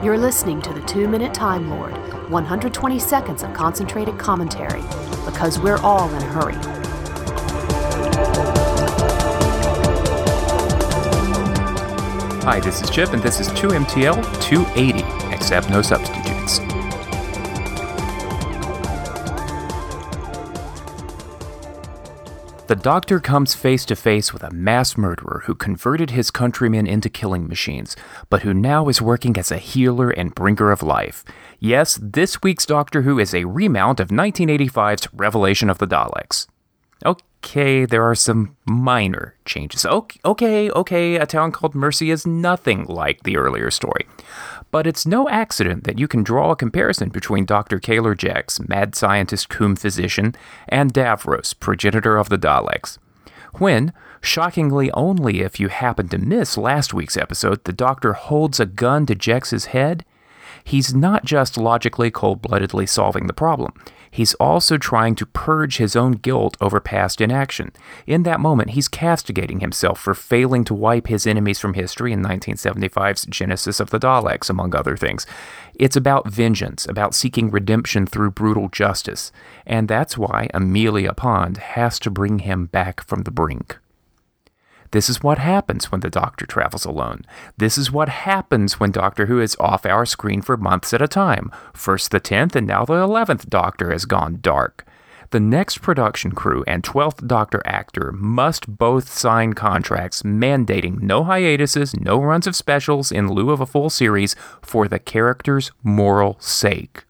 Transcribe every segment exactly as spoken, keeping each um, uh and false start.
You're listening to the Two-Minute Time Lord, one hundred twenty seconds of concentrated commentary, because we're all in a hurry. Hi, this is Chip, and this is two M T L two eighty, except no substitutes. The Doctor comes face to face with a mass murderer who converted his countrymen into killing machines, but who now is working as a healer and bringer of life. Yes, this week's Doctor Who is a remount of nineteen eighty-five's Revelation of the Daleks. Okay, there are some minor changes. Okay, okay, okay, A Town Called Mercy is nothing like the earlier story. But it's no accident that you can draw a comparison between Doctor Kaler Jax, mad scientist cum physician, and Davros, progenitor of the Daleks. When, shockingly only if you happen to miss last week's episode, the Doctor holds a gun to Jax's head, he's not just logically, cold-bloodedly solving the problem. He's also trying to purge his own guilt over past inaction. In that moment, he's castigating himself for failing to wipe his enemies from history in nineteen seventy-five's Genesis of the Daleks, among other things. It's about vengeance, about seeking redemption through brutal justice. And that's why Amelia Pond has to bring him back from the brink. This is what happens when the Doctor travels alone. This is what happens when Doctor Who is off our screen for months at a time. First the tenth and now the eleventh Doctor has gone dark. The next production crew and twelfth Doctor actor must both sign contracts mandating no hiatuses, no runs of specials in lieu of a full series for the character's moral sake.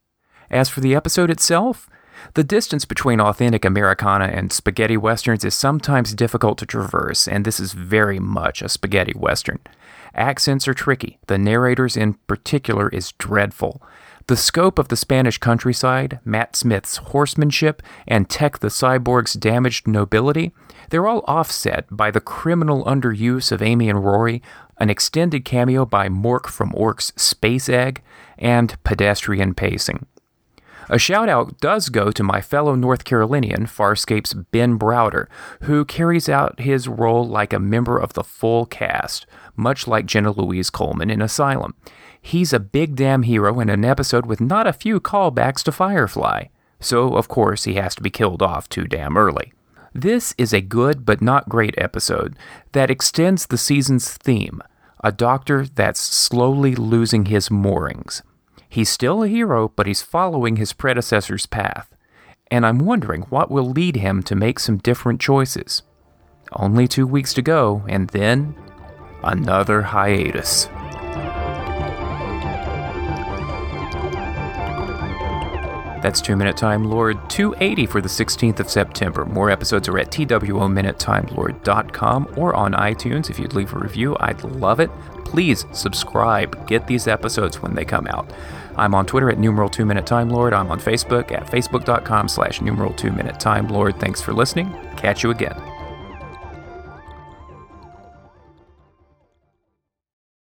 As for the episode itself, the distance between authentic Americana and spaghetti westerns is sometimes difficult to traverse, and this is very much a spaghetti western. Accents are tricky. The narrator's in particular is dreadful. The scope of the Spanish countryside, Matt Smith's horsemanship, and Tech the Cyborg's damaged nobility, they're all offset by the criminal underuse of Amy and Rory, an extended cameo by Mork from Ork's Space Egg, and pedestrian pacing. A shout-out does go to my fellow North Carolinian, Farscape's Ben Browder, who carries out his role like a member of the full cast, much like Jenna Louise Coleman in Asylum. He's a big damn hero in an episode with not a few callbacks to Firefly, so of course he has to be killed off too damn early. This is a good but not great episode that extends the season's theme, a Doctor that's slowly losing his moorings. He's still a hero, but he's following his predecessor's path, and I'm wondering what will lead him to make some different choices. Only two weeks to go, and then another hiatus. That's Two-Minute Time Lord two eighty for the sixteenth of September. More episodes are at T W O minute time lord dot com or on iTunes. If you'd leave a review, I'd love it. Please subscribe. Get these episodes when they come out. I'm on Twitter at numeral two minute time lord. I'm on Facebook at facebook dot com slash numeral two minute time lord. Thanks for listening. Catch you again.